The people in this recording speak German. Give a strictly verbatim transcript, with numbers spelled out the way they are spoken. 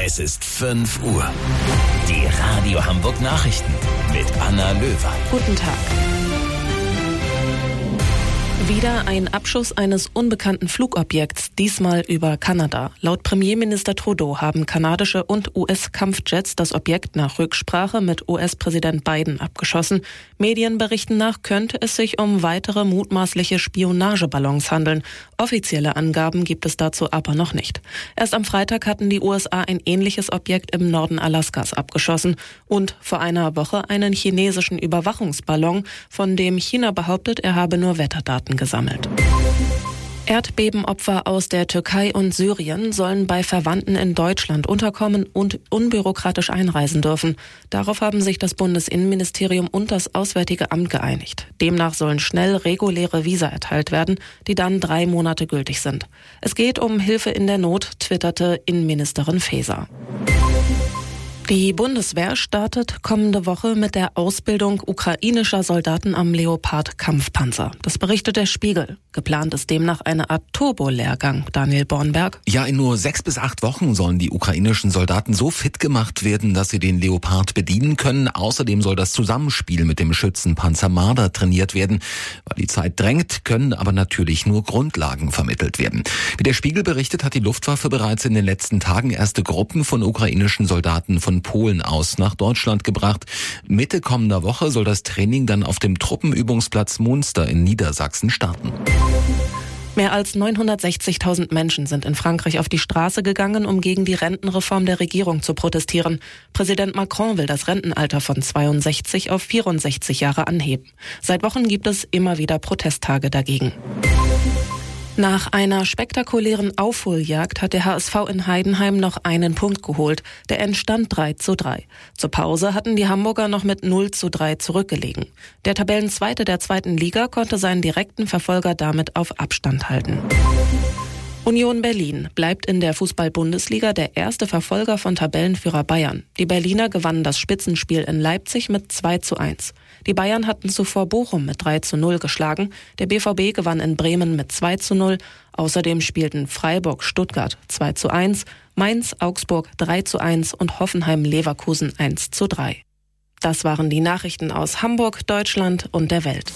Es ist fünf Uhr. Die Radio Hamburg Nachrichten mit Anna Löwer. Guten Tag. Wieder ein Abschuss eines unbekannten Flugobjekts, diesmal über Kanada. Laut Premierminister Trudeau haben kanadische und U S-Kampfjets das Objekt nach Rücksprache mit U S-Präsident Biden abgeschossen. Medienberichten nach könnte es sich um weitere mutmaßliche Spionageballons handeln. Offizielle Angaben gibt es dazu aber noch nicht. Erst am Freitag hatten die U S A ein ähnliches Objekt im Norden Alaskas abgeschossen und vor einer Woche einen chinesischen Überwachungsballon, von dem China behauptet, er habe nur Wetterdaten gesammelt. Erdbebenopfer aus der Türkei und Syrien sollen bei Verwandten in Deutschland unterkommen und unbürokratisch einreisen dürfen. Darauf haben sich das Bundesinnenministerium und das Auswärtige Amt geeinigt. Demnach sollen schnell reguläre Visa erteilt werden, die dann drei Monate gültig sind. Es geht um Hilfe in der Not, twitterte Innenministerin Faeser. Die Bundeswehr startet kommende Woche mit der Ausbildung ukrainischer Soldaten am Leopard-Kampfpanzer. Das berichtet der Spiegel. Geplant ist demnach eine Art Turbo-Lehrgang. Daniel Bornberg. Ja, in nur sechs bis acht Wochen sollen die ukrainischen Soldaten so fit gemacht werden, dass sie den Leopard bedienen können. Außerdem soll das Zusammenspiel mit dem Schützenpanzer Marder trainiert werden. Weil die Zeit drängt, können aber natürlich nur Grundlagen vermittelt werden. Wie der Spiegel berichtet, hat die Luftwaffe bereits in den letzten Tagen erste Gruppen von ukrainischen Soldaten von Polen aus nach Deutschland gebracht. Mitte kommender Woche soll das Training dann auf dem Truppenübungsplatz Munster in Niedersachsen starten. Mehr als neunhundertsechzigtausend Menschen sind in Frankreich auf die Straße gegangen, um gegen die Rentenreform der Regierung zu protestieren. Präsident Macron will das Rentenalter von zweiundsechzig auf vierundsechzig Jahre anheben. Seit Wochen gibt es immer wieder Protesttage dagegen. Nach einer spektakulären Aufholjagd hat der H S V in Heidenheim noch einen Punkt geholt. Der Endstand drei zu drei. Zur Pause hatten die Hamburger noch mit null zu drei zurückgelegen. Der Tabellenzweite der zweiten Liga konnte seinen direkten Verfolger damit auf Abstand halten. Union Berlin bleibt in der Fußball-Bundesliga der erste Verfolger von Tabellenführer Bayern. Die Berliner gewannen das Spitzenspiel in Leipzig mit zwei zu eins. Die Bayern hatten zuvor Bochum mit drei zu null geschlagen. Der B V B gewann in Bremen mit zwei zu null. Außerdem spielten Freiburg-Stuttgart zwei zu eins, Mainz-Augsburg drei zu eins und Hoffenheim-Leverkusen eins zu drei. Das waren die Nachrichten aus Hamburg, Deutschland und der Welt.